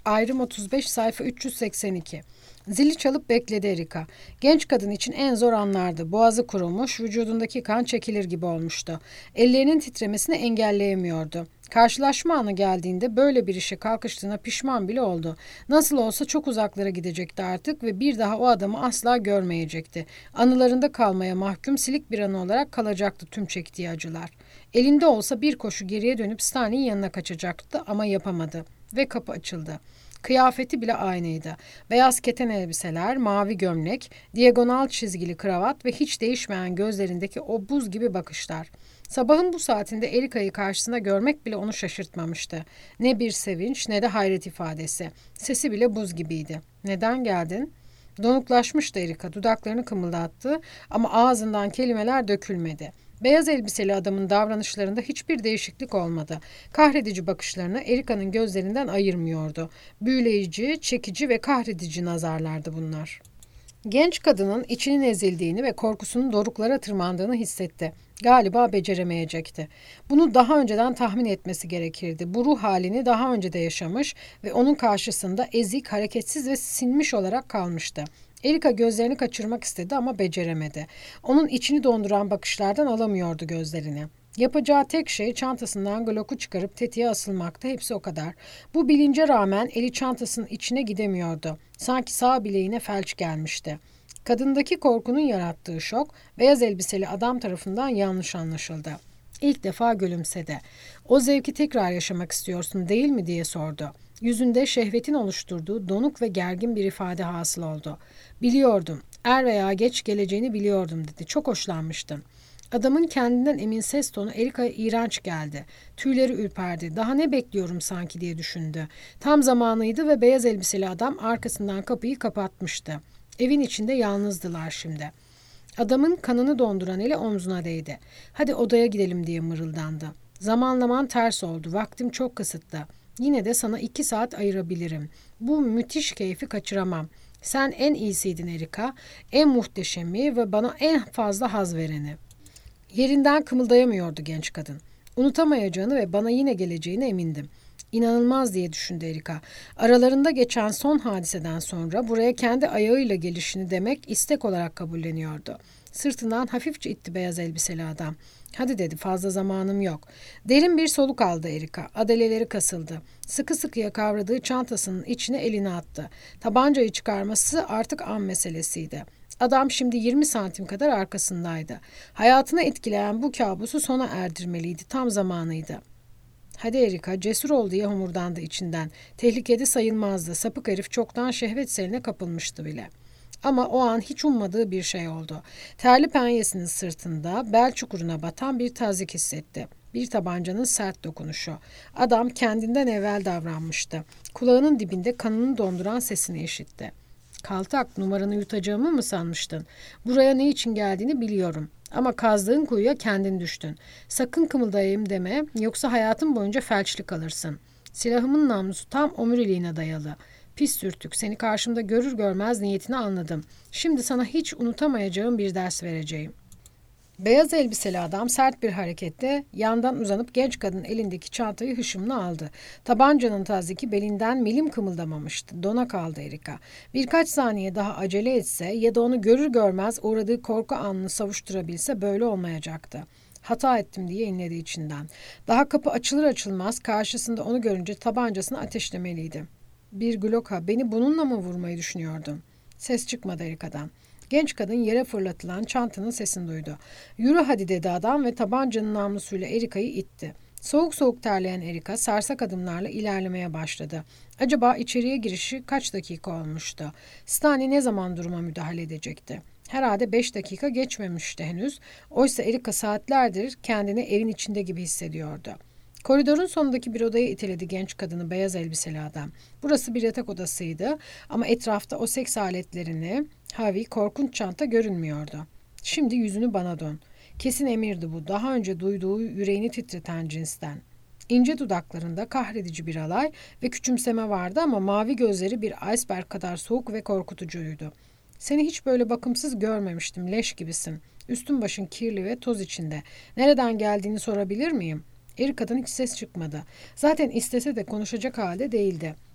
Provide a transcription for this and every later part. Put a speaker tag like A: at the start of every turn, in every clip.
A: Ayrım 35 sayfa 382. Zili çalıp bekledi Erika. Genç kadın için en zor anlardı. Boğazı kurumuş, vücudundaki kan çekilir gibi olmuştu. Ellerinin titremesini engelleyemiyordu. Karşılaşma anı geldiğinde böyle bir işe kalkıştığına pişman bile oldu. Nasıl olsa çok uzaklara gidecekti artık ve bir daha o adamı asla görmeyecekti. Anılarında kalmaya mahkum silik bir anı olarak kalacaktı tüm çektiği acılar. Elinde olsa bir koşu geriye dönüp Stanley'in yanına kaçacaktı ama yapamadı. Ve kapı açıldı. Kıyafeti bile aynıydı. Beyaz keten elbiseler, mavi gömlek, diagonal çizgili kravat ve hiç değişmeyen gözlerindeki o buz gibi bakışlar. Sabahın bu saatinde Erika'yı karşısında görmek bile onu şaşırtmamıştı. Ne bir sevinç ne de hayret ifadesi. Sesi bile buz gibiydi. "Neden geldin?" Donuklaşmıştı Erika, dudaklarını kımıldattı ama ağzından kelimeler dökülmedi. Beyaz elbiseli adamın davranışlarında hiçbir değişiklik olmadı. Kahredici bakışlarını Erika'nın gözlerinden ayırmıyordu. Büyüleyici, çekici ve kahredici nazarlardı bunlar. Genç kadının içinin ezildiğini ve korkusunun doruklara tırmandığını hissetti. Galiba beceremeyecekti. Bunu daha önceden tahmin etmesi gerekirdi. Bu ruh halini daha önce de yaşamış ve onun karşısında ezik, hareketsiz ve sinmiş olarak kalmıştı. Erika gözlerini kaçırmak istedi ama beceremedi. Onun içini donduran bakışlardan alamıyordu gözlerini. Yapacağı tek şey çantasından Glock'u çıkarıp tetiğe asılmaktı, hepsi o kadar. Bu bilince rağmen eli çantasının içine gidemiyordu. Sanki sağ bileğine felç gelmişti. Kadındaki korkunun yarattığı şok, beyaz elbiseli adam tarafından yanlış anlaşıldı. İlk defa gülümsedi. "O zevki tekrar yaşamak istiyorsun değil mi?" diye sordu. Yüzünde şehvetin oluşturduğu donuk ve gergin bir ifade hasıl oldu. "Biliyordum, er veya geç geleceğini biliyordum," dedi. "Çok hoşlanmıştım." Adamın kendinden emin ses tonu Erika'ya iğrenç geldi. Tüyleri ürperdi. "Daha ne bekliyorum sanki," diye düşündü. Tam zamanıydı ve beyaz elbiseli adam arkasından kapıyı kapatmıştı. Evin içinde yalnızdılar şimdi. Adamın kanını donduran eli omzuna değdi. "Hadi odaya gidelim," diye mırıldandı. "Zamanlaman ters oldu. Vaktim çok kısıtlı. Yine de sana 2 saat ayırabilirim. Bu müthiş keyfi kaçıramam. Sen en iyisiydin Erika. En muhteşemi ve bana en fazla haz vereni." Yerinden kımıldayamıyordu genç kadın. Unutamayacağını ve bana yine geleceğine emindim. "İnanılmaz," diye düşündü Erika. Aralarında geçen son hadiseden sonra buraya kendi ayağıyla gelişini demek istek olarak kabulleniyordu. Sırtından hafifçe itti beyaz elbiseli adam. "Hadi," dedi, "fazla zamanım yok." Derin bir soluk aldı Erika. Adaleleri kasıldı. Sıkı sıkıya kavradığı çantasının içine elini attı. Tabancayı çıkarması artık an meselesiydi. Adam şimdi 20 santim kadar arkasındaydı. Hayatını etkileyen bu kabusu sona erdirmeliydi. Tam zamanıydı. "Hadi Erika, cesur ol," diye homurdandı içinden. Tehlikeli sayılmazdı. Sapık herif çoktan şehvet seline kapılmıştı bile. Ama o an hiç ummadığı bir şey oldu. Terli penyesinin sırtında bel çukuruna batan bir tazik hissetti. Bir tabancanın sert dokunuşu. Adam kendinden evvel davranmıştı. Kulağının dibinde kanını donduran sesini işitti. "Kaltak, numaranı yutacağımı mı sanmıştın? Buraya ne için geldiğini biliyorum. Ama kazdığın kuyuya kendin düştün. Sakın kımıldayayım deme, yoksa hayatın boyunca felçli kalırsın. Silahımın namlusu tam omuriliğine dayalı. Pis sürtük, seni karşımda görür görmez niyetini anladım. Şimdi sana hiç unutamayacağım bir ders vereceğim." Beyaz elbiseli adam sert bir hareketle yandan uzanıp genç kadının elindeki çantayı hışımla aldı. Tabancanın taziki belinden milim kımıldamamıştı. Dona kaldı Erika. Birkaç saniye daha acele etse ya da onu görür görmez uğradığı korku anını savuşturabilse böyle olmayacaktı. "Hata ettim," diye inledi içinden. Daha kapı açılır açılmaz karşısında onu görünce tabancasını ateşlemeliydi. "Bir Glock'a, beni bununla mı vurmayı düşünüyordun?" Ses çıkmadı Erika'dan. Genç kadın yere fırlatılan çantanın sesini duydu. "Yürü hadi," dedi adam ve tabancanın namlusuyla Erika'yı itti. Soğuk soğuk terleyen Erika sarsak adımlarla ilerlemeye başladı. Acaba içeriye girişi kaç dakika olmuştu? Stanley ne zaman duruma müdahale edecekti? Herhalde 5 dakika geçmemişti henüz. Oysa Erika saatlerdir kendini evin içinde gibi hissediyordu. Koridorun sonundaki bir odaya iteledi genç kadını beyaz elbiseli adam. Burası bir yatak odasıydı ama etrafta o seks aletlerini, Harvey, korkunç çanta görünmüyordu. "Şimdi yüzünü bana dön." Kesin emirdi bu. Daha önce duyduğu yüreğini titreten cinsten. İnce dudaklarında kahredici bir alay ve küçümseme vardı ama mavi gözleri bir iceberg kadar soğuk ve korkutucuydu. "Seni hiç böyle bakımsız görmemiştim. Leş gibisin. Üstün başın kirli ve toz içinde. Nereden geldiğini sorabilir miyim?" Erika'dan hiç ses çıkmadı. Zaten istese de konuşacak halde değildi.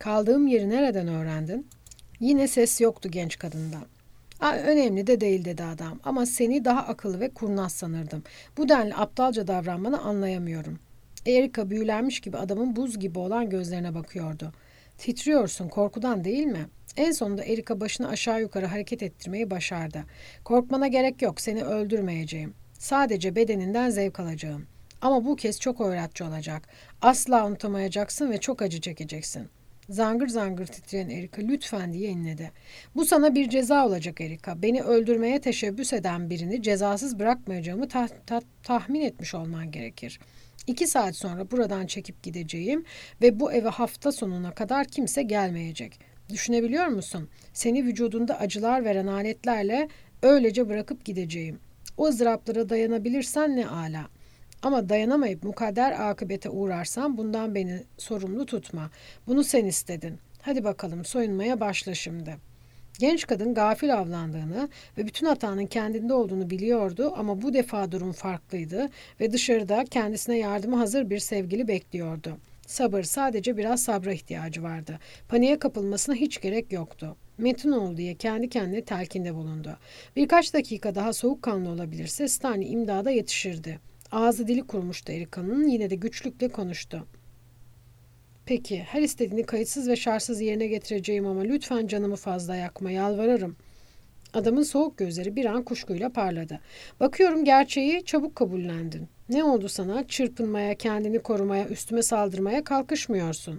A: Kaldığım yeri nereden öğrendin? Yine ses yoktu genç kadından. Önemli de değil dedi adam ama seni daha akıllı ve kurnaz sanırdım. Bu denli aptalca davranmanı anlayamıyorum. Erika büyülenmiş gibi adamın buz gibi olan gözlerine bakıyordu. Titriyorsun korkudan değil mi? En sonunda Erika başını aşağı yukarı hareket ettirmeyi başardı. Korkmana gerek yok, seni öldürmeyeceğim. Sadece bedeninden zevk alacağım. Ama bu kez çok öğretici olacak. Asla unutamayacaksın ve çok acı çekeceksin. Zangır zangır titreyen Erika lütfen diye inledi. Bu sana bir ceza olacak Erika. Beni öldürmeye teşebbüs eden birini cezasız bırakmayacağımı tahmin etmiş olman gerekir. 2 saat sonra buradan çekip gideceğim ve bu eve hafta sonuna kadar kimse gelmeyecek. Düşünebiliyor musun? Seni vücudunda acılar veren aletlerle öylece bırakıp gideceğim. O ızdıraplara dayanabilirsen ne âlâ. Ama dayanamayıp mukadder akıbete uğrarsan bundan beni sorumlu tutma. Bunu sen istedin. Hadi bakalım soyunmaya başla şimdi. Genç kadın gafil avlandığını ve bütün hatanın kendinde olduğunu biliyordu ama bu defa durum farklıydı ve dışarıda kendisine yardıma hazır bir sevgili bekliyordu. Sabır, sadece biraz sabra ihtiyacı vardı. Paniğe kapılmasına hiç gerek yoktu. Metin ol diye kendi kendine telkinde bulundu. Birkaç dakika daha soğukkanlı olabilirse Stanley imdada yetişirdi. Ağzı dili kurumuştu Erika'nın, yine de güçlükle konuştu. Peki, her istediğini kayıtsız ve şartsız yerine getireceğim ama lütfen canımı fazla yakma, yalvarırım. Adamın soğuk gözleri bir an kuşkuyla parladı. Bakıyorum gerçeği çabuk kabullendin. Ne oldu sana? Çırpınmaya, kendini korumaya, üstüme saldırmaya kalkışmıyorsun.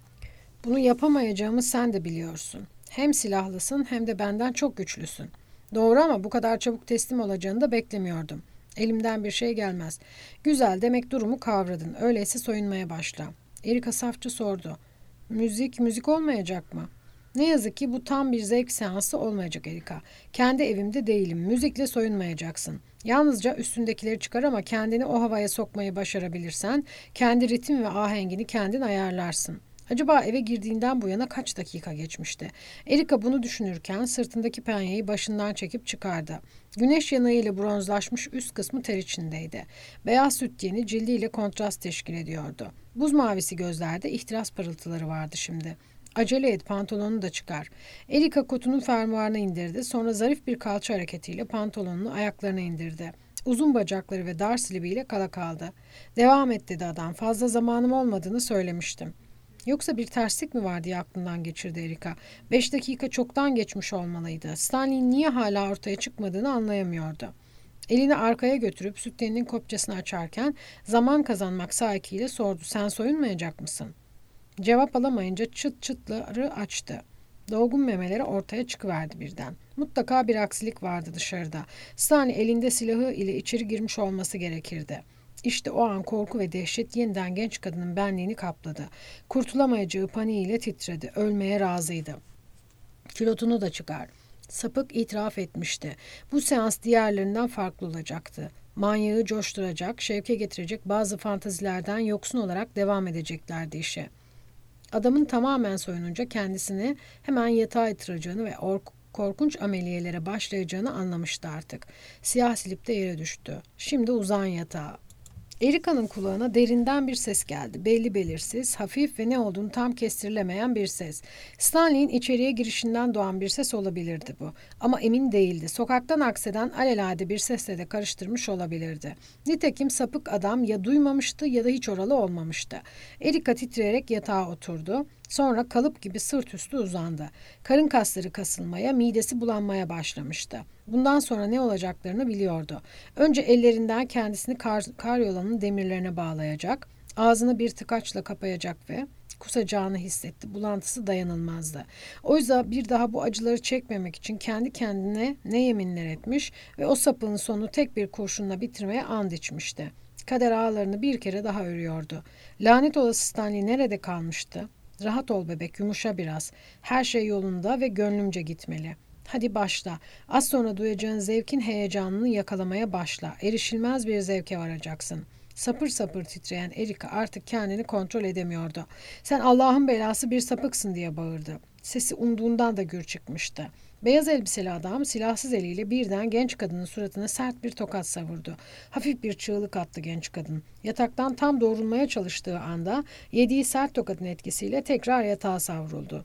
A: Bunu yapamayacağımı sen de biliyorsun. Hem silahlısın hem de benden çok güçlüsün. Doğru ama bu kadar çabuk teslim olacağını da beklemiyordum. Elimden bir şey gelmez. Güzel, demek durumu kavradın. Öyleyse soyunmaya başla. Erika safça sordu. Müzik olmayacak mı? Ne yazık ki bu tam bir zevk seansı olmayacak Erika. Kendi evimde değilim. Müzikle soyunmayacaksın. Yalnızca üstündekileri çıkar ama kendini o havaya sokmayı başarabilirsen kendi ritim ve ahengini kendin ayarlarsın. Acaba eve girdiğinden bu yana kaç dakika geçmişti? Erika bunu düşünürken sırtındaki penyeyi başından çekip çıkardı. Güneş yanığıyla bronzlaşmış üst kısmı ter içindeydi. Beyaz süt yeni cildiyle kontrast teşkil ediyordu. Buz mavisi gözlerde ihtiras parıltıları vardı şimdi. Acele et, pantolonunu da çıkar. Erika kotunun fermuarını indirdi. Sonra zarif bir kalça hareketiyle pantolonunu ayaklarına indirdi. Uzun bacakları ve dar silibiyle kala kaldı. Devam et dedi adam. Fazla zamanım olmadığını söylemiştim. Yoksa bir terslik mi var diye aklından geçirdi Erika. 5 dakika çoktan geçmiş olmalıydı. Stanley'in niye hala ortaya çıkmadığını anlayamıyordu. Elini arkaya götürüp sütyeninin kopçasını açarken zaman kazanmak sahikiyle sordu. Sen soyunmayacak mısın? Cevap alamayınca çıt çıtları açtı. Dolgun memeleri ortaya çıkıverdi birden. Mutlaka bir aksilik vardı dışarıda. Stanley elinde silahı ile içeri girmiş olması gerekirdi. İşte o an korku ve dehşet yeniden genç kadının benliğini kapladı. Kurtulamayacağı paniğiyle titredi. Ölmeye razıydı. Kilotunu da çıkar. Sapık itiraf etmişti. Bu seans diğerlerinden farklı olacaktı. Manyağı coşturacak, şevke getirecek bazı fantazilerden yoksun olarak devam edeceklerdi işe. Adamın tamamen soyununca kendisini hemen yatağa yatıracağını ve korkunç ameliyelere başlayacağını anlamıştı artık. Siyah silip de yere düştü. Şimdi uzan yatağa. Erika'nın kulağına derinden bir ses geldi. Belli belirsiz, hafif ve ne olduğunu tam kestirilemeyen bir ses. Stanley'in içeriye girişinden doğan bir ses olabilirdi bu. Ama emin değildi. Sokaktan akseden alelade bir sesle de karıştırmış olabilirdi. Nitekim sapık adam ya duymamıştı ya da hiç oralı olmamıştı. Erika titreyerek yatağa oturdu. Sonra kalıp gibi sırt üstü uzandı. Karın kasları kasılmaya, midesi bulanmaya başlamıştı. Bundan sonra ne olacaklarını biliyordu. Önce ellerinden kendisini karyolanın demirlerine bağlayacak, ağzını bir tıkaçla kapayacak ve kusacağını hissetti. Bulantısı dayanılmazdı. Oysa bir daha bu acıları çekmemek için kendi kendine ne yeminler etmiş ve o sapığın sonunu tek bir kurşunla bitirmeye and içmişti. Kader ağlarını bir kere daha örüyordu. Lanet olası Stanley nerede kalmıştı? Rahat ol bebek, yumuşa biraz. Her şey yolunda ve gönlümce gitmeli. Hadi başla. Az sonra duyacağın zevkin heyecanını yakalamaya başla. Erişilmez bir zevke varacaksın. Sapır sapır titreyen Erika artık kendini kontrol edemiyordu. Sen Allah'ın belası bir sapıksın diye bağırdı. Sesi umduğundan da gür çıkmıştı. Beyaz elbiseli adam silahsız eliyle birden genç kadının suratına sert bir tokat savurdu. Hafif bir çığlık attı genç kadın. Yataktan tam doğrulmaya çalıştığı anda yediği sert tokatın etkisiyle tekrar yatağa savruldu.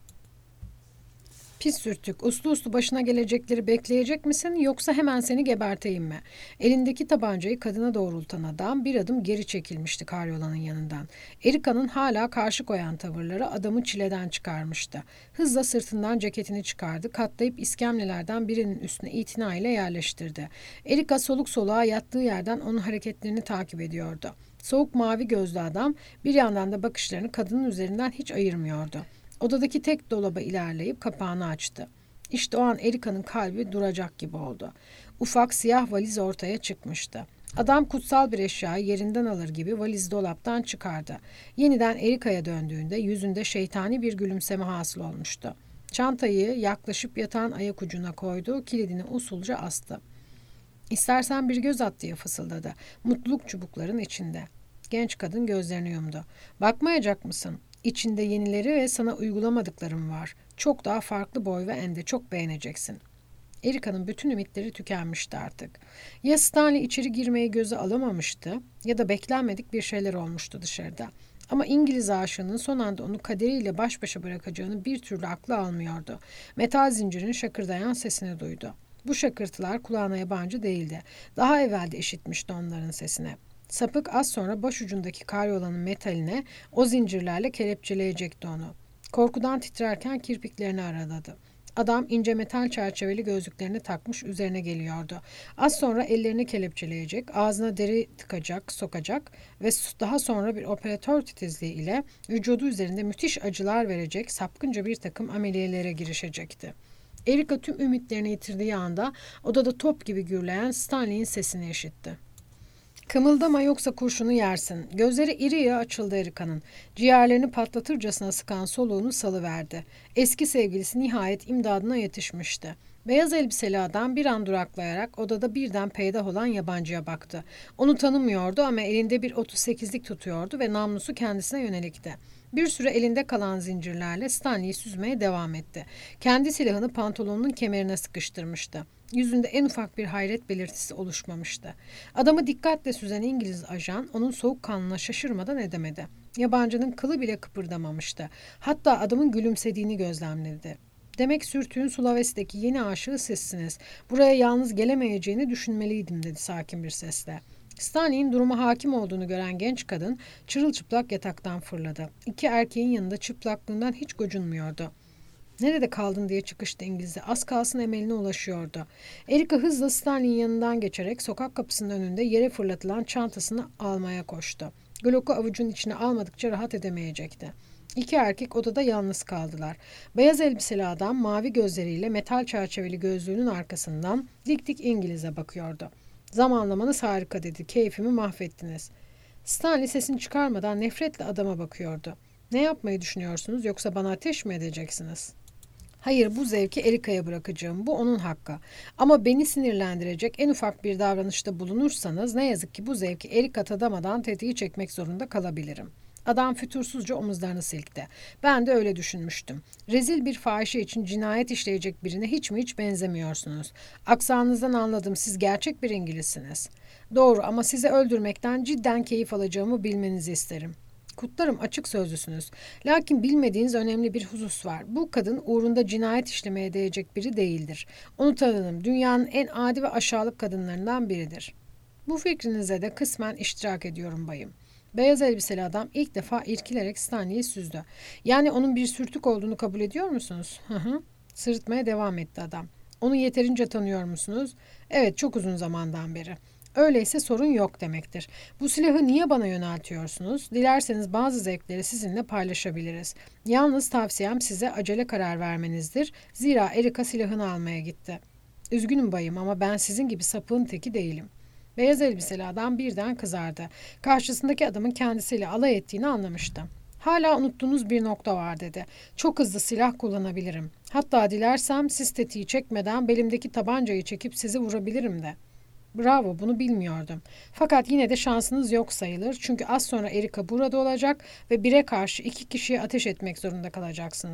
A: Pis sürtük, uslu uslu başına gelecekleri bekleyecek misin yoksa hemen seni geberteyim mi? Elindeki tabancayı kadına doğrultan adam bir adım geri çekilmişti karyolanın yanından. Erika'nın hala karşı koyan tavırları adamı çileden çıkarmıştı. Hızla sırtından ceketini çıkardı, katlayıp iskemlelerden birinin üstüne itinayla yerleştirdi. Erika soluk soluğa yattığı yerden onun hareketlerini takip ediyordu. Soğuk mavi gözlü adam bir yandan da bakışlarını kadının üzerinden hiç ayırmıyordu. Odadaki tek dolaba ilerleyip kapağını açtı. İşte o an Erika'nın kalbi duracak gibi oldu. Ufak siyah valiz ortaya çıkmıştı. Adam kutsal bir eşyayı yerinden alır gibi valizi dolaptan çıkardı. Yeniden Erika'ya döndüğünde yüzünde şeytani bir gülümseme hasıl olmuştu. Çantayı yaklaşıp yatağın ayak ucuna koydu, kilidini usulca astı. "İstersen bir göz at," diye fısıldadı. Mutluluk çubukların içinde. Genç kadın gözlerini yumdu. "Bakmayacak mısın? İçinde yenileri ve sana uygulamadıklarım var. Çok daha farklı boy ve ende, çok beğeneceksin." Erika'nın bütün ümitleri tükenmişti artık. Ya Stanley içeri girmeyi göze alamamıştı ya da beklenmedik bir şeyler olmuştu dışarıda. Ama İngiliz aşığının son anda onu kaderiyle baş başa bırakacağını bir türlü aklı almıyordu. Metal zincirin şakırdayan sesini duydu. Bu şakırtılar kulağına yabancı değildi. Daha evvel de işitmişti onların sesini. Sapık az sonra başucundaki karyolanın metaline o zincirlerle kelepçeleyecekti onu. Korkudan titrerken kirpiklerini araladı. Adam ince metal çerçeveli gözlüklerini takmış üzerine geliyordu. Az sonra ellerini kelepçeleyecek, ağzına deri tıkacak, sokacak ve daha sonra bir operatör titizliği ile vücudu üzerinde müthiş acılar verecek sapkınca bir takım ameliyelere girişecekti. Erika tüm ümitlerini yitirdiği anda odada top gibi gürleyen Stanley'in sesini işitti. "Kımıldama yoksa kurşunu yersin." Gözleri iriye açıldı Erika'nın. Ciğerlerini patlatırcasına sıkan soluğunu salıverdi. Eski sevgilisi nihayet imdadına yetişmişti. Beyaz elbiseli adam bir an duraklayarak odada birden peydah olan yabancıya baktı. Onu tanımıyordu ama elinde bir 38'lik tutuyordu ve namlusu kendisine yönelikti. Bir süre elinde kalan zincirlerle Stanley'i süzmeye devam etti. Kendi silahını pantolonunun kemerine sıkıştırmıştı. Yüzünde en ufak bir hayret belirtisi oluşmamıştı. Adamı dikkatle süzen İngiliz ajan onun soğukkanlılığına şaşırmadan edemedi. Yabancının kılı bile kıpırdamamıştı. Hatta adamın gülümsediğini gözlemledi. "Demek sürtüğün Sulawesi'deki yeni aşığı sizsiniz. Buraya yalnız gelemeyeceğini düşünmeliydim," dedi sakin bir sesle. Stanley'in duruma hakim olduğunu gören genç kadın çırılçıplak yataktan fırladı. İki erkeğin yanında çıplaklığından hiç gocunmuyordu. "Nerede kaldın?" diye çıkıştı İngiliz'e. Az kalsın emeline ulaşıyordu. Erika hızla Stanley'in yanından geçerek sokak kapısının önünde yere fırlatılan çantasını almaya koştu. Glock'u avucunun içine almadıkça rahat edemeyecekti. İki erkek odada yalnız kaldılar. Beyaz elbiseli adam mavi gözleriyle metal çerçeveli gözlüğünün arkasından dik dik İngiliz'e bakıyordu. "Zamanlamanız harika," dedi. "Keyfimi mahvettiniz." Stanley sesini çıkarmadan nefretle adama bakıyordu. "Ne yapmayı düşünüyorsunuz, yoksa bana ateş mi edeceksiniz?" "Hayır, bu zevki Erika'ya bırakacağım. Bu onun hakkı. Ama beni sinirlendirecek en ufak bir davranışta bulunursanız ne yazık ki bu zevki Erika tadamadan tetiği çekmek zorunda kalabilirim." Adam fütursuzca omuzlarını silkti. "Ben de öyle düşünmüştüm. Rezil bir fahişe için cinayet işleyecek birine hiç mi hiç benzemiyorsunuz. Aksanınızdan anladım, siz gerçek bir İngilizsiniz." "Doğru, ama sizi öldürmekten cidden keyif alacağımı bilmenizi isterim." "Kutlarım, açık sözlüsünüz. Lakin bilmediğiniz önemli bir husus var. Bu kadın uğrunda cinayet işlemeye değecek biri değildir. Onu tanıdım. Dünyanın en adi ve aşağılık kadınlarından biridir." "Bu fikrinize de kısmen iştirak ediyorum bayım." Beyaz elbiseli adam ilk defa irkilerek Stanley'i süzdü. "Yani onun bir sürtük olduğunu kabul ediyor musunuz?" "Hı hı." Sırıtmaya devam etti adam. "Onu yeterince tanıyor musunuz?" "Evet, çok uzun zamandan beri." "Öyleyse sorun yok demektir. Bu silahı niye bana yöneltiyorsunuz? Dilerseniz bazı zevkleri sizinle paylaşabiliriz. Yalnız tavsiyem size acele karar vermenizdir. Zira Erika silahını almaya gitti." "Üzgünüm bayım, ama ben sizin gibi sapığın teki değilim." Beyaz elbiseli adam birden kızardı. Karşısındaki adamın kendisiyle alay ettiğini anlamıştı. "Hala unuttuğunuz bir nokta var," dedi. "Çok hızlı silah kullanabilirim. Hatta dilersem siz tetiği çekmeden belimdeki tabancayı çekip sizi vurabilirim de." "Bravo, bunu bilmiyordum. Fakat yine de şansınız yok sayılır. Çünkü az sonra Erika burada olacak ve bire karşı iki kişiye ateş etmek zorunda kalacaksınız."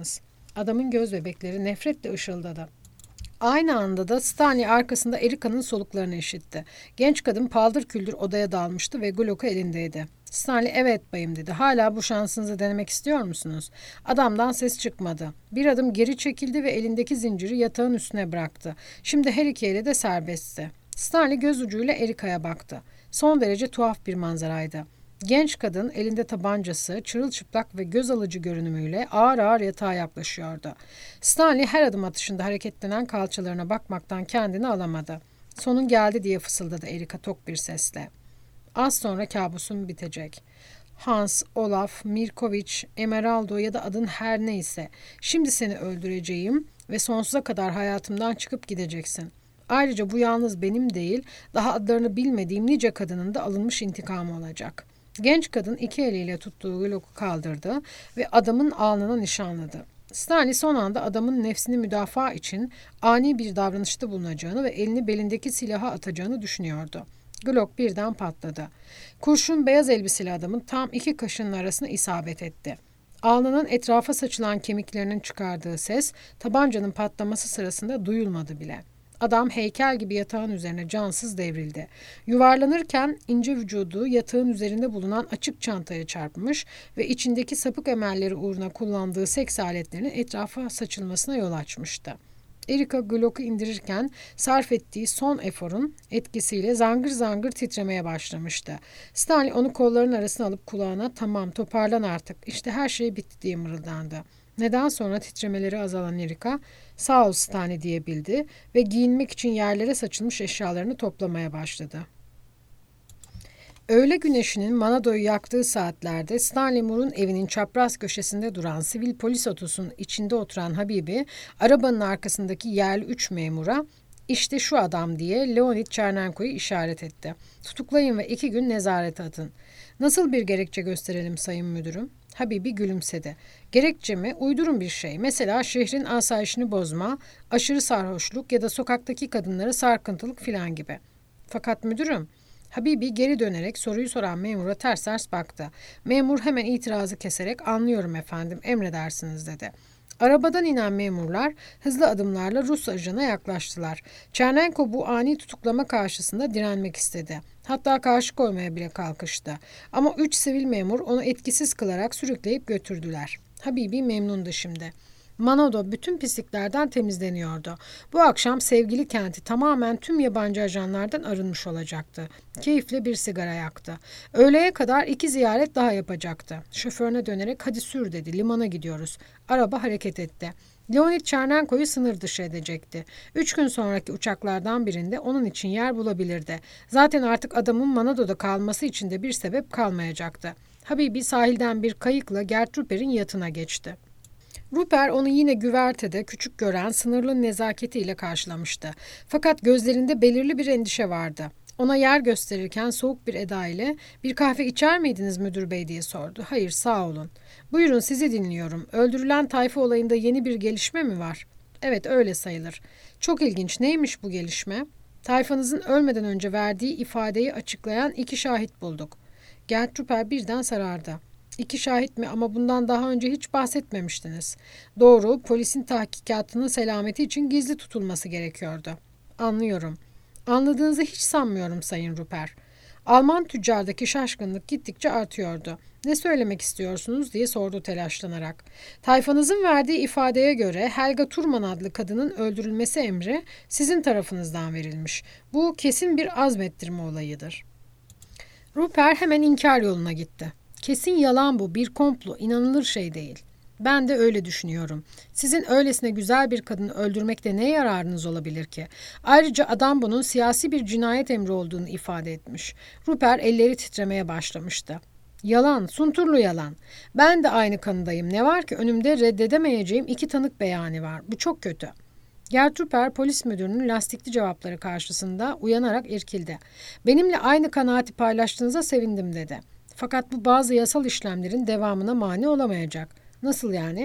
A: Adamın göz bebekleri nefretle ışıldadı. Aynı anda da Stanley arkasında Erica'nın soluklarını işitti. Genç kadın paldır küldür odaya dalmıştı ve Glock'u elindeydi. Stanley evet bayım dedi. Hala bu şansınızı denemek istiyor musunuz? Adamdan ses çıkmadı. Bir adım geri çekildi ve elindeki zinciri yatağın üstüne bıraktı. Şimdi her iki eli de serbestti. Stanley göz ucuyla Erica'ya baktı. Son derece tuhaf bir manzaraydı. Genç kadın elinde tabancası, çırılçıplak ve göz alıcı görünümüyle ağır ağır yatağa yaklaşıyordu. Stanley her adım atışında hareketlenen kalçalarına bakmaktan kendini alamadı. Sonun geldi diye fısıldadı Erika tok bir sesle. Az sonra kabusum bitecek. Hans, Olaf, Mirkovic, Emeraldo ya da adın her neyse. Şimdi seni öldüreceğim ve sonsuza kadar hayatımdan çıkıp gideceksin. Ayrıca bu yalnız benim değil, daha adlarını bilmediğim nice kadının da alınmış intikamı olacak. Genç kadın iki eliyle tuttuğu Glock'u kaldırdı ve adamın alnına nişanladı. Stanley son anda adamın nefsini müdafaa için ani bir davranışta bulunacağını ve elini belindeki silaha atacağını düşünüyordu. Glock birden patladı. Kurşun beyaz elbiseli adamın tam iki kaşının arasına isabet etti. Alnının etrafa saçılan kemiklerinin çıkardığı ses tabancanın patlaması sırasında duyulmadı bile. Adam heykel gibi yatağın üzerine cansız devrildi. Yuvarlanırken ince vücudu yatağın üzerinde bulunan açık çantaya çarpmış ve içindeki sapık emelleri uğruna kullandığı seks aletlerinin etrafa saçılmasına yol açmıştı. Erika Glock'u indirirken sarf ettiği son eforun etkisiyle zangır zangır titremeye başlamıştı. Stanley onu kollarının arasına alıp kulağına "Tamam, toparlan artık. İşte her şey bitti." diye mırıldandı. Neden sonra titremeleri azalan Erika "Sağ ol Stanley" diyebildi ve giyinmek için yerlere saçılmış eşyalarını toplamaya başladı. Öğle güneşinin Manado'yu yaktığı saatlerde Stanley Moore'un evinin çapraz köşesinde duran sivil polis otosunun içinde oturan Habibi, arabanın arkasındaki yerli 3 memura "İşte şu adam" diye Leonid Chernenko'yu işaret etti. "Tutuklayın ve 2 gün nezarete atın." "Nasıl bir gerekçe gösterelim sayın müdürüm?" Habibi gülümsedi. "Gerekçe mi? Uydurun bir şey. Mesela şehrin asayişini bozma, aşırı sarhoşluk ya da sokaktaki kadınlara sarkıntılık filan gibi." "Fakat müdürüm..." Habibi geri dönerek soruyu soran memura ters ters baktı. Memur hemen itirazı keserek "Anlıyorum efendim, emredersiniz" dedi. Arabadan inen memurlar hızlı adımlarla Rus ajanına yaklaştılar. Chernenko bu ani tutuklama karşısında direnmek istedi. Hatta karşı koymaya bile kalkıştı. Ama 3 sivil memur onu etkisiz kılarak sürükleyip götürdüler. Habibi memnundu şimdi. Manado bütün pisliklerden temizleniyordu. Bu akşam sevgili kenti tamamen tüm yabancı ajanlardan arınmış olacaktı. Keyifle bir sigara yaktı. Öğleye kadar 2 ziyaret daha yapacaktı. Şoförüne dönerek "Hadi sür" dedi. "Limana gidiyoruz." Araba hareket etti. Leonid Chernenko'yu sınır dışı edecekti. 3 gün sonraki uçaklardan birinde onun için yer bulabilirdi. Zaten artık adamın Manado'da kalması için de bir sebep kalmayacaktı. Habibi sahilden bir kayıkla Gert Rupert'in yatına geçti. Rupert onu yine güvertede küçük gören sınırlı nezaketiyle karşılamıştı. Fakat gözlerinde belirli bir endişe vardı. Ona yer gösterirken soğuk bir eda ile "Bir kahve içer miydiniz müdür bey?" diye sordu. "Hayır, sağ olun." "Buyurun, sizi dinliyorum. Öldürülen tayfa olayında yeni bir gelişme mi var?" "Evet, öyle sayılır." "Çok ilginç. Neymiş bu gelişme?" "Tayfanızın ölmeden önce verdiği ifadeyi açıklayan 2 şahit bulduk." Gert Rupert birden sarardı. "2 şahit mi? Ama bundan daha önce hiç bahsetmemiştiniz." "Doğru, polisin tahkikatının selameti için gizli tutulması gerekiyordu." "Anlıyorum." "Anladığınızı hiç sanmıyorum Sayın Rupert." Alman tüccardaki şaşkınlık gittikçe artıyordu. "Ne söylemek istiyorsunuz?" diye sordu telaşlanarak. "Tayfanızın verdiği ifadeye göre Helga Turman adlı kadının öldürülmesi emri sizin tarafınızdan verilmiş. Bu kesin bir azmettirme olayıdır." Rupert hemen inkar yoluna gitti. "Kesin yalan bu, bir komplo, inanılır şey değil." "Ben de öyle düşünüyorum. Sizin öylesine güzel bir kadını öldürmekte ne yararınız olabilir ki? Ayrıca adam bunun siyasi bir cinayet emri olduğunu ifade etmiş." Rupert elleri titremeye başlamıştı. "Yalan, sunturlu yalan. Ben de aynı kanıdayım. Ne var ki önümde reddedemeyeceğim 2 tanık beyanı var. Bu çok kötü." Gert Rupert polis müdürünün lastikli cevapları karşısında uyanarak irkildi. "Benimle aynı kanaati paylaştığınıza sevindim" dedi. "Fakat bu bazı yasal işlemlerin devamına mani olamayacak." "Nasıl yani?"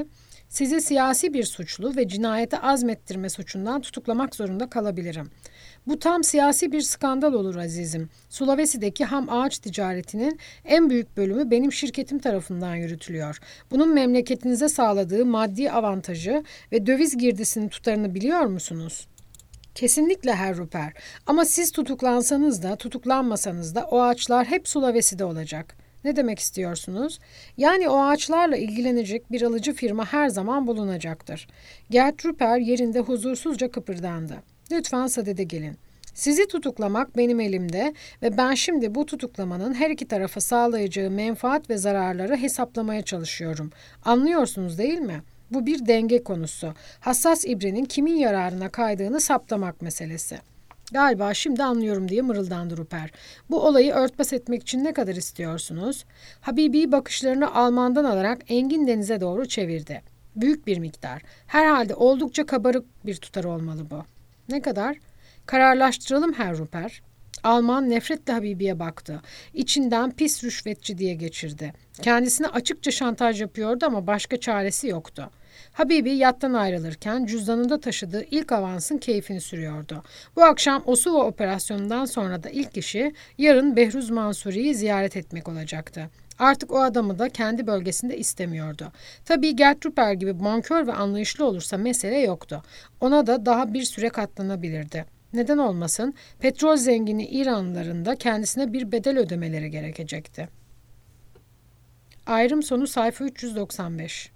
A: Sizi siyasi bir suçlu ve cinayete azmettirme suçundan tutuklamak zorunda kalabilirim. Bu tam siyasi bir skandal olur azizim. Sulawesi'deki ham ağaç ticaretinin en büyük bölümü benim şirketim tarafından yürütülüyor. Bunun memleketinize sağladığı maddi avantajı ve döviz girdisinin tutarını biliyor musunuz? Kesinlikle Herr Ruper. Ama siz tutuklansanız da tutuklanmasanız da o ağaçlar hep Sulawesi'de olacak. Ne demek istiyorsunuz? Yani o ağaçlarla ilgilenecek bir alıcı firma her zaman bulunacaktır. Gerd Ruper yerinde huzursuzca kıpırdandı. Lütfen sadede gelin. Sizi tutuklamak benim elimde ve ben şimdi bu tutuklamanın her iki tarafa sağlayacağı menfaat ve zararları hesaplamaya çalışıyorum. Anlıyorsunuz değil mi? Bu bir denge konusu. Hassas ibrenin kimin yararına kaydığını saptamak meselesi. Galiba şimdi anlıyorum diye mırıldandı Ruper. Bu olayı örtbas etmek için ne kadar istiyorsunuz? Habibi bakışlarını Alman'dan alarak Engin Deniz'e doğru çevirdi. Büyük bir miktar. Herhalde oldukça kabarık bir tutar olmalı bu. Ne kadar? Kararlaştıralım Herr Ruper. Alman nefretle Habibi'ye baktı. İçinden pis rüşvetçi diye geçirdi. Kendisine açıkça şantaj yapıyordu ama başka çaresi yoktu. Habibi yattan ayrılırken cüzdanında taşıdığı ilk avansın keyfini sürüyordu. Bu akşam Osuva operasyonundan sonra da ilk işi yarın Behruz Mansuri'yi ziyaret etmek olacaktı. Artık o adamı da kendi bölgesinde istemiyordu. Tabii Gerd Ruper gibi bonkör ve anlayışlı olursa mesele yoktu. Ona da daha bir süre katlanabilirdi. Neden olmasın? Petrol zengini İranlıların da kendisine bir bedel ödemeleri gerekecekti. Ayrım sonu sayfa 395.